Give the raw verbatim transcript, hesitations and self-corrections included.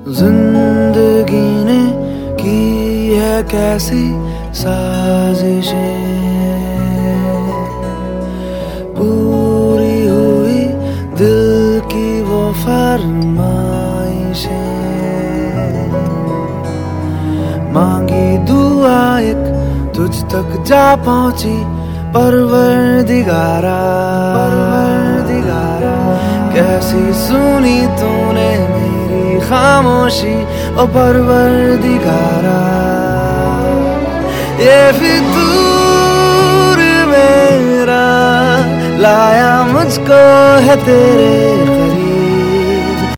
जिंदगी ने की है कैसी साजिशें, पूरी हुई दिल की वो फरमाइशें। मांगी दुआ एक तुझ तक जा पहुंची परवरदिगारा, परवरदिगारा। कैसी सुनी तूने मेरी खामोशी ओ परवरदिगारा। ये फितूर मेरा लाया मुझको है तेरे